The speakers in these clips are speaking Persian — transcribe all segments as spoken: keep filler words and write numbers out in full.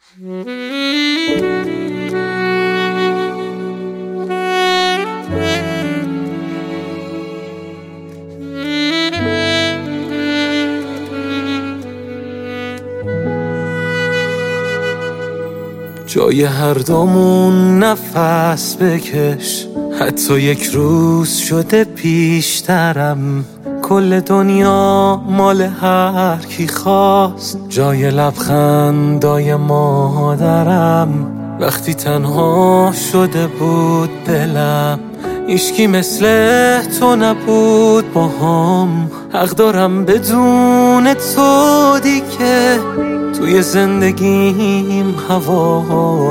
جای هر دومون نفس بکش، حتی یک روز شده پیشترم. کل دنیا مال هر کی خواست، جای لبخندای مادرم. وقتی تنها شده بود دلم، هیچکی مثل تو نبود باهام. حق دارم بدون تو دیگه توی زندگیم هوا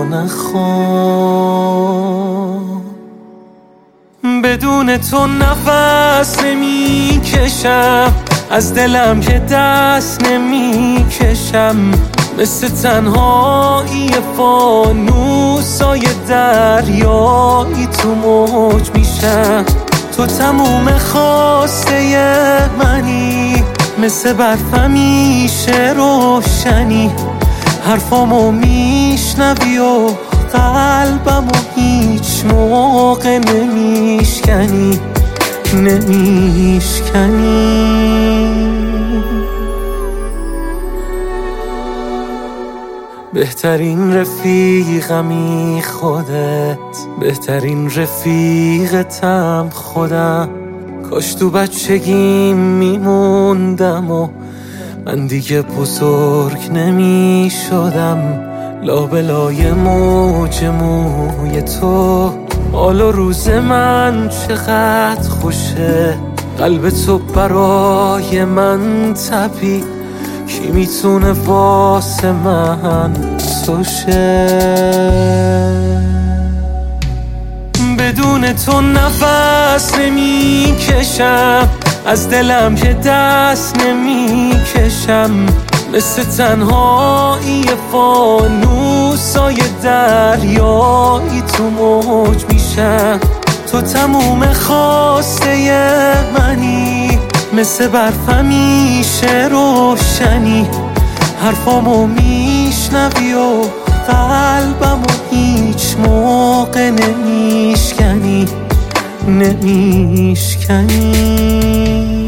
نخوام. بدون تو نفس نمی کشم، از دلم که دست نمی کشم. مثل تنهایی فانوسای دریایی تو موج میشم. تو تموم خواسته منی، مثل برف همیشه روشنی. حرفامو میشنوی و قلبمو هیچ موقع نمیشکنی نمیشکنی. بهترین رفیقمی خودت، بهترین رفیقتم خودم. کاش تو بچگیم میموندم و من دیگه بزرگ نمی شدم. لابلای موج موی تو، حال و روز من چقدر خوشه. قلب تو برای من تپید، کی میتونه واسه من سوشه. بدون تو نفس نمی کشم، از دلم که دست نمی کشم. مثل تنهایی فانوسای دریایی تو موج میشم. تو تموم خواسته منی، مثل برف همیشه روشنی. حرفامو میشنوی و قلبمو هیچ موقع نمیشکنی نمیشکنی.